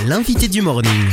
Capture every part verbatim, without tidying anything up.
L'invité du morning.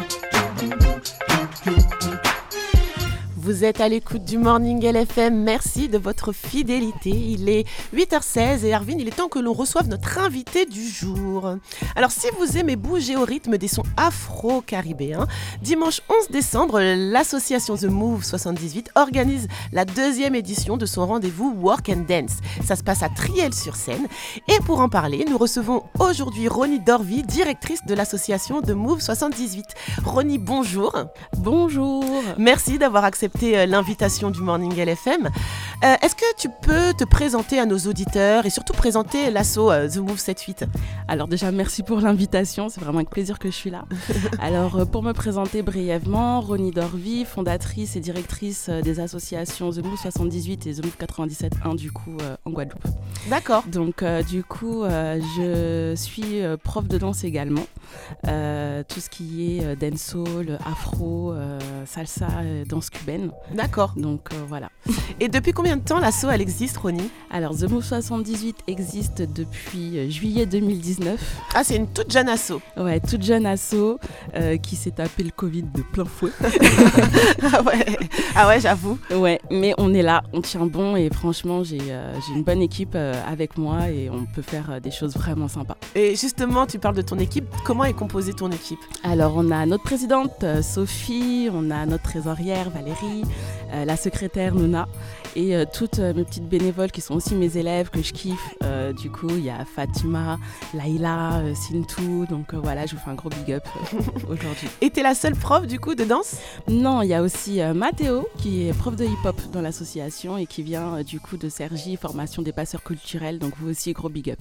Vous êtes à l'écoute du Morning L F M, merci de votre fidélité. Il est huit heures seize et Arvin, il est temps que l'on reçoive notre invité du jour. Alors si vous aimez bouger au rythme des sons afro-caribéens, dimanche onze décembre, l'association The Move soixante-dix-huit organise la deuxième édition de son rendez-vous Work and Dance. Ça se passe à Triel-sur-Seine et pour en parler, nous recevons aujourd'hui Ronnie Dorvy, directrice de l'association The Move soixante-dix-huit. Ronnie, bonjour. Bonjour. Merci d'avoir accepté l'invitation du Morning L F M. Euh, est-ce que tu peux te présenter à nos auditeurs et surtout présenter l'asso euh, The Move soixante-dix-huit ? Alors déjà, merci pour l'invitation. C'est vraiment avec plaisir que je suis là. Alors, euh, pour me présenter brièvement, Ronnie Dorvy, fondatrice et directrice euh, des associations The Move soixante-dix-huit et The Move quatre-vingt-dix-sept un du coup euh, en Guadeloupe. D'accord. Donc euh, du coup, euh, je suis euh, prof de danse également. Euh, tout ce qui est euh, dancehall, afro, euh, salsa, euh, danse cubaine. D'accord. Donc euh, voilà. Et depuis combien de temps l'asso elle existe, Ronnie ? Alors The Move soixante-dix-huit existe depuis euh, juillet deux mille dix-neuf. Ah, c'est une toute jeune asso. Ouais, toute jeune asso euh, qui s'est tapé le Covid de plein fouet. ah ouais, ah ouais, j'avoue. Ouais, mais on est là, on tient bon et franchement j'ai, euh, j'ai une bonne équipe euh, avec moi et on peut faire euh, des choses vraiment sympas. Et justement, tu parles de ton équipe. Comment est composée ton équipe ? Alors on a notre présidente euh, Sophie, on a notre trésorière Valérie, euh, la secrétaire Nona et euh, toutes euh, mes petites bénévoles qui sont aussi mes élèves que je kiffe. Euh, du coup, il y a Fatima, Laïla, euh, Sintou, donc euh, voilà, je vous fais un gros big up euh, aujourd'hui. Et t'es la seule prof du coup de danse ? Non, il y a aussi euh, Mathéo qui est prof de hip-hop dans l'association et qui vient euh, du coup de Cergy, formation des passeurs culturels, donc vous aussi gros big up.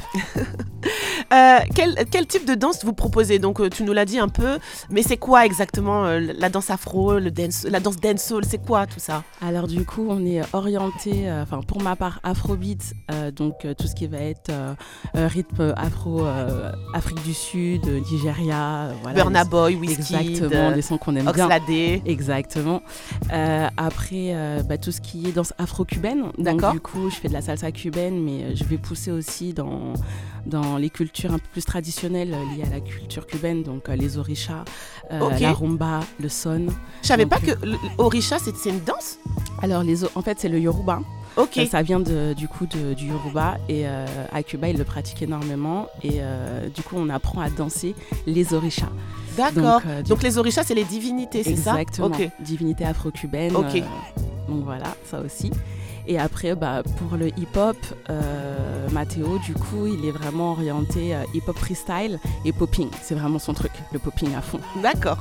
euh, quel, quel type de danse vous proposez ? Donc euh, tu nous l'as dit un peu, mais c'est quoi exactement euh, la danse afro, le dance, la danse dancehall, c'est quoi tout ça ? Alors du coup, on est orienté, enfin euh, pour ma part, afrobeat, euh, donc euh, tout ce qui va être euh, euh, rythme afro, euh, Afrique du Sud, Nigeria, euh, voilà. Burna Boy, Wizkid, exactement, des sons qu'on aime Oxlade. bien. Exactement. Euh, après, euh, bah, tout ce qui est danse afro-cubaine. D'accord. Donc du coup, je fais de la salsa cubaine, mais euh, je vais pousser aussi dans dans les cultures un peu plus traditionnelles euh, liées à la culture cubaine, donc euh, les orishas, euh, okay. la rumba, le son. Je savais donc, pas que l'orisha c'est, c'est une danse ? Alors les, en fait, c'est le yoruba. Ok. Euh, ça vient de, du coup de, du yoruba et euh, à Cuba ils le pratiquent énormément et euh, du coup on apprend à danser les orishas. D'accord. Donc, euh, donc les orishas c'est les divinités, c'est ça ? Exactement. Okay. Divinités afro-cubaines. Ok. Euh, donc voilà, ça aussi. Et après, bah, pour le hip-hop, euh, Mathéo, du coup, il est vraiment orienté euh, hip-hop freestyle et popping. C'est vraiment son truc, le popping à fond. D'accord.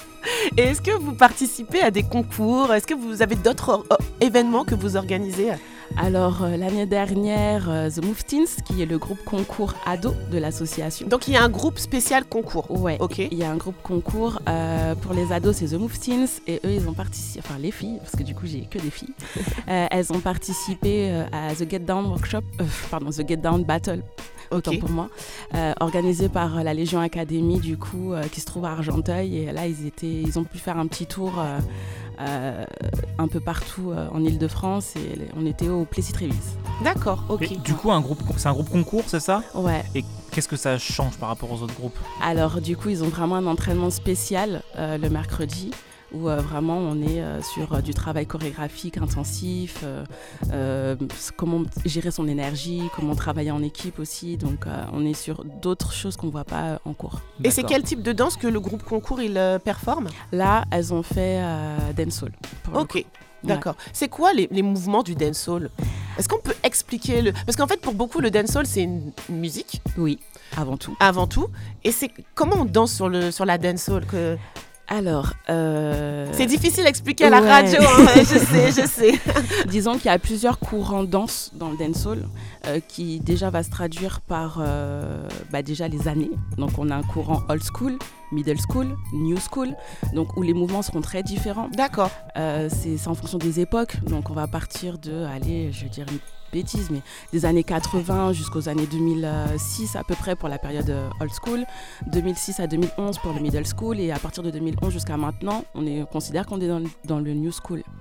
Et est-ce que vous participez à des concours ? Est-ce que vous avez d'autres euh, événements que vous organisez ? Alors, euh, l'année dernière, euh, The Move Teens, qui est le groupe concours ado de l'association. Donc, il y a un groupe spécial concours ? Ouais, okay. Il y a un groupe concours. Euh, pour les ados, c'est The Move Teens. Et eux, ils ont participé, enfin les filles, parce que du coup, j'ai que des filles. euh, elles ont participé euh, à The Get Down Workshop, euh, pardon, The Get Down Battle. Autant okay. pour moi, euh, organisé par la Légion Academy, du coup, euh, qui se trouve à Argenteuil. Et là, ils, étaient, ils ont pu faire un petit tour euh, euh, un peu partout euh, en Ile-de-France. Et on était au Plessis-Trévise. D'accord, ok. Et du coup, un groupe, c'est un groupe concours, c'est ça ? Ouais. Et qu'est-ce que ça change par rapport aux autres groupes ? Alors, du coup, ils ont vraiment un entraînement spécial euh, le mercredi, où euh, vraiment on est euh, sur euh, du travail chorégraphique intensif, euh, euh, comment gérer son énergie, comment travailler en équipe aussi, donc euh, on est sur d'autres choses qu'on ne voit pas euh, en cours. D'accord. Et c'est quel type de danse que le groupe concours il euh, performe ? Là, elles ont fait euh, dancehall. Ok, d'accord. Ouais. C'est quoi les, les mouvements du dancehall ? Est-ce qu'on peut expliquer le... Parce qu'en fait, pour beaucoup, le dancehall, c'est une musique. Oui, avant tout. Avant tout. Et c'est comment on danse sur, le, sur la dancehall que... Alors, euh... c'est difficile à expliquer à la ouais. radio, hein, je sais, je sais. Disons qu'il y a plusieurs courants de danse dans le dancehall euh, qui déjà va se traduire par euh, bah déjà les années. Donc on a un courant old school, middle school, new school, donc où les mouvements seront très différents. D'accord. Euh, c'est, c'est en fonction des époques, donc on va partir de, allez, je vais dire une bêtise, mais des années quatre-vingts jusqu'aux années deux mille six à peu près pour la période old school, deux mille six à deux mille onze pour le middle school, et à partir de deux mille onze jusqu'à maintenant, on, est, on considère qu'on est dans, dans le new school.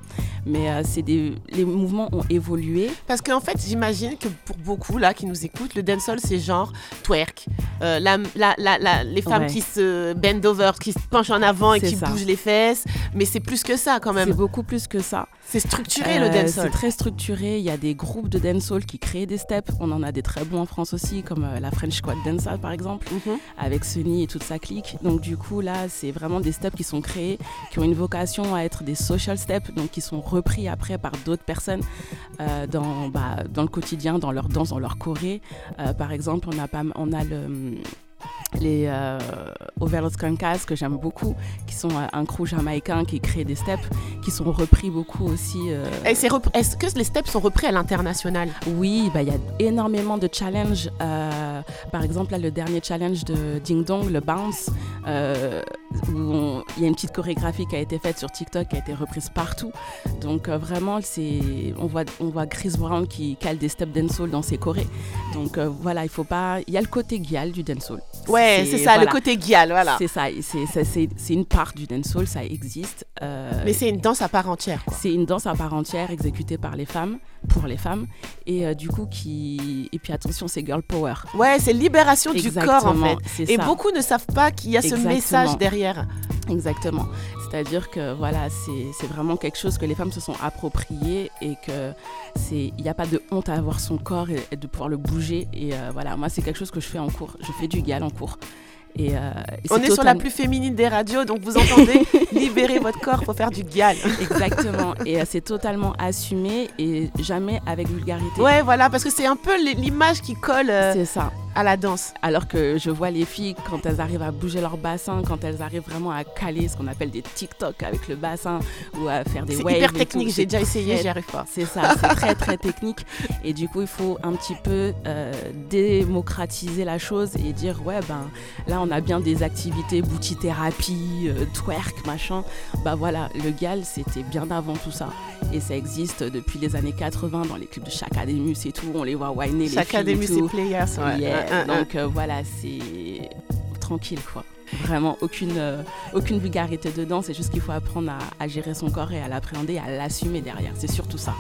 Mais euh, c'est des, les mouvements ont évolué. Parce qu'en fait, j'imagine que pour beaucoup là qui nous écoutent, le dancehall c'est genre twerk, euh, la, la, la, la, les femmes Ouais. qui se bend over, qui se penchent en avant et C'est qui ça. bougent les fesses. Mais c'est plus que ça quand C'est même. beaucoup plus que ça. C'est structuré le Euh, dancehall. C'est très structuré. Il y a des groupes de dancehall qui créent des steps. On en a des très bons en France aussi, comme euh, la French Squad Dancehall par exemple, Mhm. avec Sunny et toute sa clique. Donc du coup là, c'est vraiment des steps qui sont créés, qui ont une vocation à être des social steps, donc qui sont repris après par d'autres personnes euh, dans, bah, dans le quotidien, dans leur danse, dans leur choré. Euh, par exemple, on a, pas, on a le... les euh, Overlord Skankas que j'aime beaucoup, qui sont euh, un crew jamaïcain qui crée des steps, qui sont repris beaucoup aussi. euh, Et c'est rep- Est-ce que les steps sont repris à l'international? Oui, bah, il y a énormément de challenges. euh, par exemple, là, le dernier challenge de Ding Dong, le bounce, euh, où on- il y a une petite chorégraphie qui a été faite sur TikTok, qui a été reprise partout. Donc euh, vraiment, c'est, on voit, on voit Chris Brown qui cale des steps dancehall dans ses chorés. Donc euh, voilà, il faut pas. Il y a le côté gyal du dancehall. Ouais, c'est, ça, voilà. le côté gyal, voilà. C'est ça, c'est, c'est, c'est, c'est une part du dancehall, ça existe. euh, Mais c'est une danse à part entière, quoi. c'est une danse à part entière exécutée par les femmes, pour les femmes, et euh, du coup qui, et puis attention, c'est girl power. Ouais, c'est libération du corps en fait. c'est Et ça. beaucoup ne savent pas qu'il y a ce Exactement. message derrière. Exactement. C'est-à-dire que voilà, c'est, c'est vraiment quelque chose que les femmes se sont appropriées et que c'est, il n'y a pas de honte à avoir son corps et, et de pouvoir le bouger. Et euh, voilà, moi c'est quelque chose que je fais en cours. Je fais du gyal en cours. Et, euh, et On c'est est sur la total- plus féminine des radios, donc vous entendez, libérez votre corps pour faire du gyal. Exactement. Et euh, c'est totalement assumé et jamais avec vulgarité. Ouais, voilà, parce que c'est un peu l- l'image qui colle euh, C'est ça. à la danse. Alors que je vois les filles, quand elles arrivent à bouger leur bassin, quand elles arrivent vraiment à caler ce qu'on appelle des TikTok avec le bassin ou à faire des C'est waves. hyper et technique, tout, j'ai c'est déjà essayé, très- j'y arrive pas. C'est ça, c'est très très technique. Et du coup, il faut un petit peu euh, démocratiser la chose et dire ouais, ben là, on a bien des activités, booty-thérapie, euh, twerk, machin. Bah voilà, le gyal, c'était bien avant tout ça. Et ça existe depuis les années quatre-vingts dans les clips de Chakademus et tout. On les voit whiner les filles Chakademus et tout. et Players, ouais. Yeah. Un, un, un. Donc euh, voilà, c'est tranquille quoi. Vraiment aucune, euh, aucune vulgarité dedans, c'est juste qu'il faut apprendre à, à gérer son corps et à l'appréhender et à l'assumer derrière. C'est surtout ça.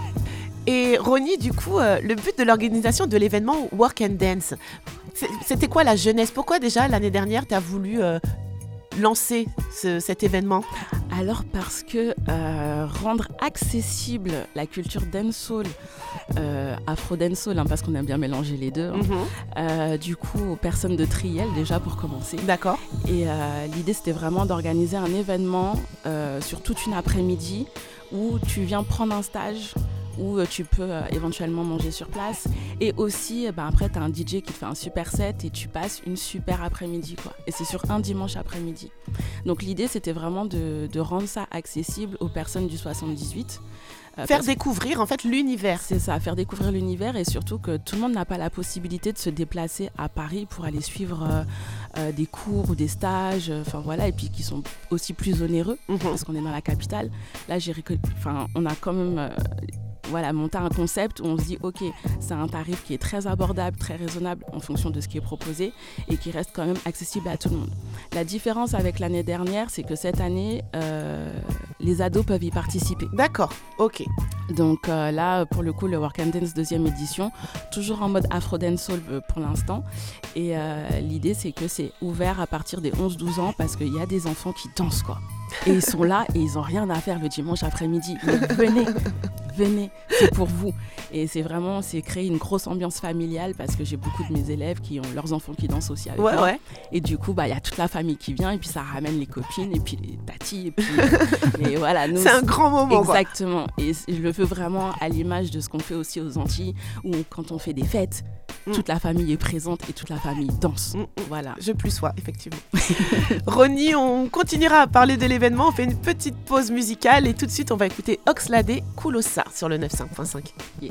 Et Ronnie, du coup, euh, le but de l'organisation de l'événement Work and Dance, c'est- c'était quoi la jeunesse? Pourquoi déjà l'année dernière, tu as voulu euh, lancer ce- cet événement? Alors parce que euh, rendre accessible la culture dancehall, euh, afro-dancehall, hein, parce qu'on aime bien mélanger les deux, hein, Mhm. euh, du coup aux personnes de Triel déjà pour commencer. D'accord. Et euh, l'idée, c'était vraiment d'organiser un événement euh, sur toute une après-midi où tu viens prendre un stage, où euh, tu peux euh, éventuellement manger sur place. Et aussi, euh, ben, après, tu as un D J qui te fait un super set et tu passes une super après-midi, quoi. Et c'est sur un dimanche après-midi. Donc l'idée, c'était vraiment de, de rendre ça accessible aux personnes du soixante-dix-huit. Euh, Faire parce- découvrir en fait l'univers. C'est ça, faire découvrir l'univers et surtout que tout le monde n'a pas la possibilité de se déplacer à Paris pour aller suivre euh, euh, des cours ou des stages, euh, enfin voilà, et puis qui sont aussi plus onéreux Mhm. parce qu'on est dans la capitale. Là, j'ai récol- enfin, on a quand même euh, voilà, monter un concept où on se dit ok, c'est un tarif qui est très abordable, très raisonnable en fonction de ce qui est proposé et qui reste quand même accessible à tout le monde. La différence avec l'année dernière, c'est que cette année, euh, les ados peuvent y participer. D'accord, ok. Donc euh, là, pour le coup, le Work and Dance deuxième édition, toujours en mode Afro-Dancehall euh, pour l'instant. Et euh, l'idée, c'est que c'est ouvert à partir des onze douze ans parce qu'il y a des enfants qui dansent, quoi. Et ils sont là et ils n'ont rien à faire le dimanche après-midi. Donc venez, venez, c'est pour vous. Et c'est vraiment, c'est créer une grosse ambiance familiale parce que j'ai beaucoup de mes élèves qui ont leurs enfants qui dansent aussi avec Ouais, moi. ouais. Et du coup, bah, il y a toute la famille qui vient et puis ça ramène les copines et puis les tatis. Et, puis, et voilà, nous, C'est un grand moment, quoi. exactement. Et c- je le veux vraiment à l'image de ce qu'on fait aussi aux Antilles, où on- quand on fait des fêtes, Mm. toute la famille est présente et toute la famille danse. Mm, mm. Voilà. Je plus sois, effectivement. Ronnie, on continuera à parler de l'événement. On fait une petite pause musicale et tout de suite, on va écouter Oxlade Kulosa sur le quatre-vingt-cinq point cinq. Yeah.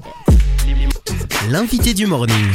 L'invité du morning.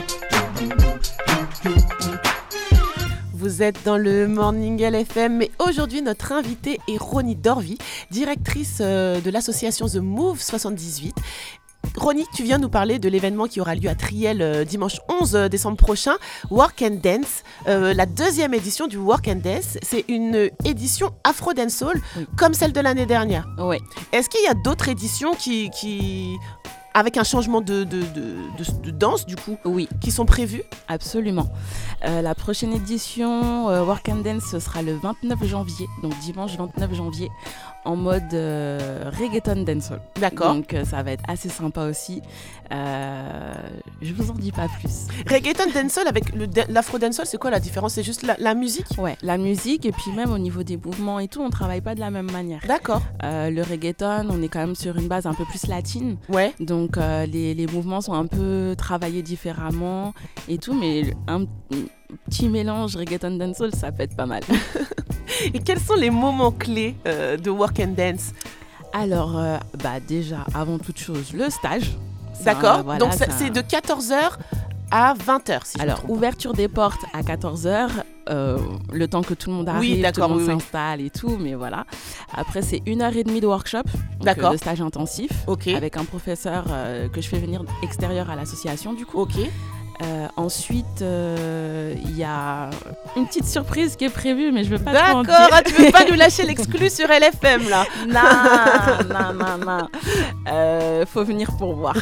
Vous êtes dans le Morning L F M et aujourd'hui notre invitée est Ronnie Dorvy, directrice euh, de l'association The Move soixante-dix-huit. Ronnie, tu viens nous parler de l'événement qui aura lieu à Triel euh, dimanche onze décembre prochain, Work and Dance, euh, la deuxième édition du Work and Dance. C'est une édition Afro Dancehall, Oui. comme celle de l'année dernière. Ouais. Est-ce qu'il y a d'autres éditions qui, qui... avec un changement de, de, de, de, de danse du coup, Oui, qui sont prévues? absolument. Euh, la prochaine édition euh, Work and Dance, ce sera le vingt-neuf janvier, donc dimanche vingt-neuf janvier, en mode euh, reggaeton dancehall. D'accord. Donc euh, ça va être assez sympa aussi. Euh, je vous en dis pas plus. Reggaeton dancehall avec le da- l'afro dancehall, c'est quoi la différence? C'est juste la, la musique? Ouais, la musique et puis même au niveau des mouvements et tout, on travaille pas de la même manière. D'accord. Euh, le reggaeton, on est quand même sur une base un peu plus latine. Ouais. Donc euh, les, les mouvements sont un peu travaillés différemment et tout, mais un, un petit mélange reggaeton dancehall, ça peut être pas mal. Et quels sont les moments clés euh, de Work and Dance? Alors, euh, bah déjà, avant toute chose, le stage. C'est D'accord. un- voilà, Donc c'est un- c'est de quatorze heures à vingt heures, si je me Alors, trompe pas. ouverture des portes à quatorze heures, euh, le temps que tout le monde arrive, Oui, tout d'accord, le monde oui, oui. s'installe et tout, mais voilà. Après, c'est une heure et demie de workshop, donc, D'accord. euh, de stage intensif, Ok. avec un professeur euh, que je fais venir extérieur à l'association, du coup. Ok. Euh, ensuite, euh, il y a une petite surprise qui est prévue, mais je veux pas trop en dire. D'accord. Ah, tu veux pas nous lâcher l'exclu sur L F M là? Non, non, non, non. Euh, faut venir pour voir.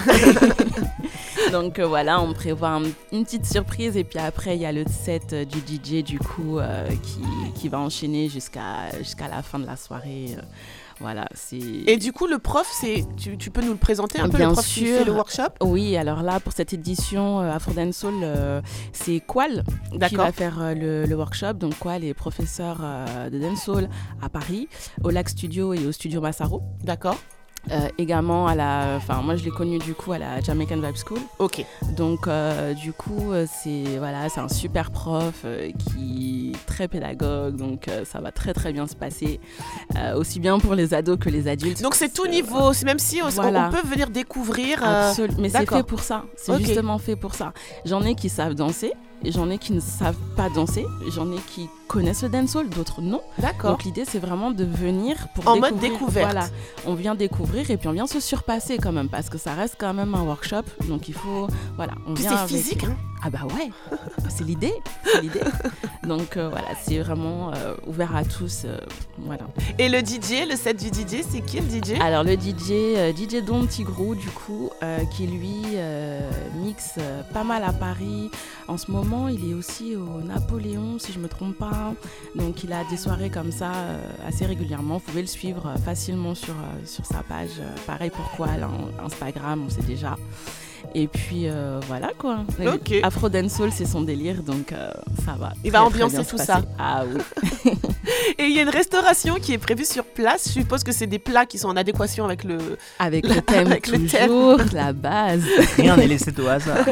Donc euh, voilà, on prévoit un- une petite surprise et puis après il y a le set euh, du D J du coup euh, qui, qui va enchaîner jusqu'à jusqu'à la fin de la soirée. euh, voilà, c'est. Et du coup, le prof, c'est tu, tu peux nous le présenter un peu, Bien le prof qui sûr. fait le workshop? Oui, alors là pour cette édition euh, Afro Dancehall, euh, c'est Qual qui D'accord. va faire euh, le, le workshop. Donc Qual est professeur euh, de dancehall à Paris, au Lac Studio et au Studio Massaro. D'accord. Euh, également à la, enfin moi je l'ai connu du coup à la Jamaican Vibe School. Ok. Donc euh, du coup euh, c'est voilà, c'est un super prof euh, qui est très pédagogue, donc euh, ça va très très bien se passer, euh, aussi bien pour les ados que les adultes. Donc c'est tout Euh, niveau, c'est même si on, voilà. on peut venir découvrir. euh, Absolument, mais c'est d'accord. fait pour ça. C'est Ok. justement fait pour ça. J'en ai qui savent danser, et j'en ai qui ne savent pas danser, j'en ai qui connaissent le dancehall, d'autres non. D'accord. Donc l'idée c'est vraiment de venir pour En mode découvrir. découverte. Voilà, on vient découvrir et puis on vient se surpasser quand même parce que ça reste quand même un workshop. Donc il faut, voilà, on Puis vient c'est avec- physique, hein. Ah bah ouais, c'est l'idée, c'est l'idée. Donc euh, voilà, c'est vraiment euh, ouvert à tous, euh, voilà. Et le D J, le set du D J, c'est qui le D J? Alors le D J, euh, D J Don Tigrou du coup, euh, qui lui euh, mixe euh, pas mal à Paris. En ce moment, il est aussi au Napoléon, si je me trompe pas. Donc il a des soirées comme ça euh, assez régulièrement. Vous pouvez le suivre euh, facilement sur, euh, sur sa page. Euh, pareil pourquoi, là, en- Instagram, on sait déjà. Et puis euh, voilà quoi. Ok. Afro Dancehall, c'est son délire, donc euh, ça va. Il va très, ambiancer très bien tout se ça. passer. Ah oui. Et il y a une restauration qui est prévue sur place. Je suppose que c'est des plats qui sont en adéquation avec le. Avec le thème Avec le thème. toujours, la base. Rien n'est laissé au hasard.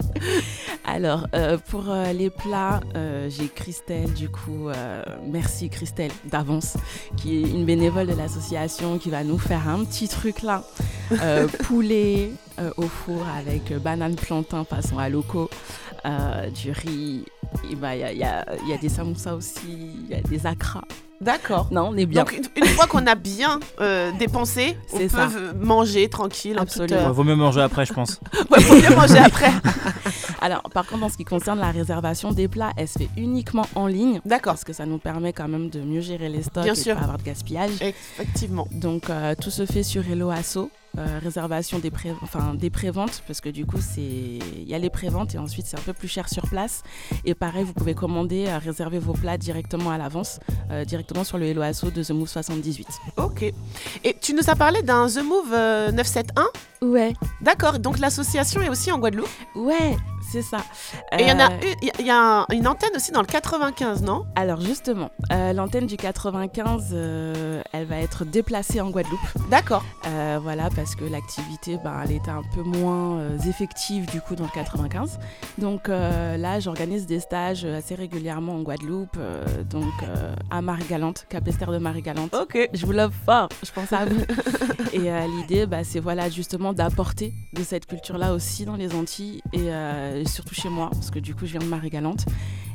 Alors, euh, pour euh, les plats, euh, j'ai Christelle, du coup, euh, merci Christelle d'avance, qui est une bénévole de l'association, qui va nous faire un petit truc là. Euh, poulet euh, au four avec euh, banane plantain façon à loco, euh, du riz, il bah, y, a, y, a, y a des samoussas aussi, il y a des akras. D'accord. Non, on est bien. Donc une, une fois qu'on a bien euh, dépensé, on C'est peut ça. v- manger tranquille. en toute, Absolument. euh, Ouais, vaut mieux manger après, je pense. Ouais, faut bien manger après. Alors, par contre, en ce qui concerne la réservation des plats, elle se fait uniquement en ligne. D'accord. Parce que ça nous permet quand même de mieux gérer les stocks Bien et sûr. de pas avoir de gaspillage. Effectivement. Donc euh, tout se fait sur Hello Asso, euh, réservation des pré enfin des préventes parce que du coup c'est il y a les préventes et ensuite c'est un peu plus cher sur place et pareil vous pouvez commander euh, réserver vos plats directement à l'avance euh, directement sur le Hello Asso de The Move soixante-dix-huit. Ok. Et tu nous as parlé d'un The Move euh, neuf cent soixante-onze. Ouais, D'accord. Donc l'association est aussi en Guadeloupe. ouais, c'est ça. Et il y en a Euh, une, il y a- il y a un- une antenne aussi dans le quatre-vingt-quinze, non? Alors justement, euh, l'antenne du quatre-vingt-quinze, euh, elle va être déplacée en Guadeloupe. D'accord. Euh, voilà, parce que l'activité, ben, elle était un peu moins euh, effective du coup dans le quatre-vingt-quinze. Donc euh, là, j'organise des stages assez régulièrement en Guadeloupe, euh, donc euh, à Marie-Galante, Cap-Esther de Marie-Galante. Ok. Je vous love fort, je pense à vous. Et euh, l'idée, bah, c'est voilà, justement d'apporter de cette culture-là aussi dans les Antilles et euh, surtout chez moi, parce que du coup, je viens de Marie-Galante.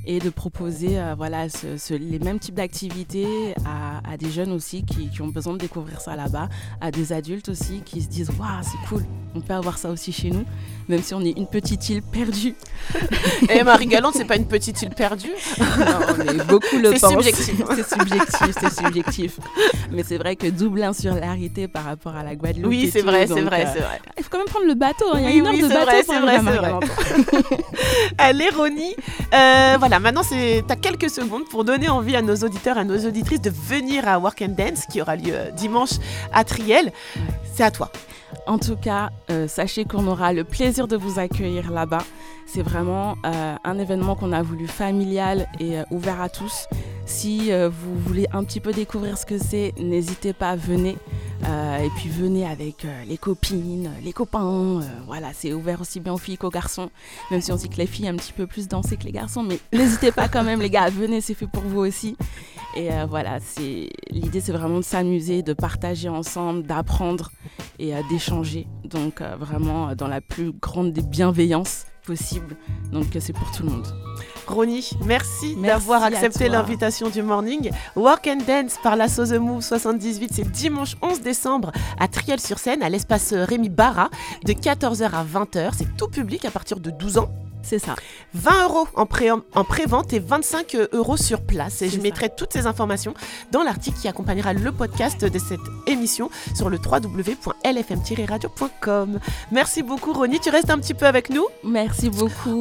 et de proposer euh, voilà, ce, ce, les mêmes types d'activités à, à des jeunes aussi qui, qui ont besoin de découvrir ça là-bas, à des adultes aussi qui se disent « Waouh, c'est cool, on peut avoir ça aussi chez nous », même si on est une petite île perdue. Et Marie-Galante, c'est pas une petite île perdue. Non, mais beaucoup le c'est pensent. Subjectif. C'est subjectif, c'est subjectif. Mais c'est vrai que double insularité par rapport à la Guadeloupe. Oui, c'est tout, vrai, donc, c'est vrai, euh, c'est vrai. Il faut quand même prendre le bateau, hein. Il y a Oui, une heure oui, de c'est bateau vrai, pour c'est arriver vrai, à c'est vrai. Marie-Galante. Allez, Ronnie, euh, voilà, maintenant tu as quelques secondes pour donner envie à nos auditeurs, à nos auditrices de venir à Work and Dance qui aura lieu euh, dimanche à Triel. C'est à toi. En tout cas, euh, sachez qu'on aura le plaisir de vous accueillir là-bas. C'est vraiment euh, un événement qu'on a voulu familial et euh, ouvert à tous. Si euh, vous voulez un petit peu découvrir ce que c'est, n'hésitez pas, venez. Euh, et puis venez avec euh, les copines, les copains. Euh, voilà, c'est ouvert aussi bien aux filles qu'aux garçons. Même si on dit que les filles aiment un petit peu plus danser que les garçons. Mais n'hésitez pas quand même, les gars, venez, c'est fait pour vous aussi. Et euh, voilà, c'est... l'idée c'est vraiment de s'amuser, de partager ensemble, d'apprendre et euh, d'échanger. Donc euh, vraiment euh, dans la plus grande des bienveillances possible. Donc euh, c'est pour tout le monde. Ronnie, merci, Merci d'avoir à accepté toi. l'invitation du Morning. Work and Dance par la The Move soixante-dix-huit, c'est dimanche onze décembre à Triel-sur-Seine, à l'espace Rémi Barra, de quatorze heures à vingt heures. C'est tout public à partir de douze ans. C'est ça. vingt euros en, pré- en pré-vente et vingt-cinq euros sur place. Et C'est je mettrai toutes ces informations dans l'article qui accompagnera le podcast de cette émission sur le w w w point l f m tiret radio point com. Merci beaucoup, Ronnie. Tu restes un petit peu avec nous ? Merci beaucoup.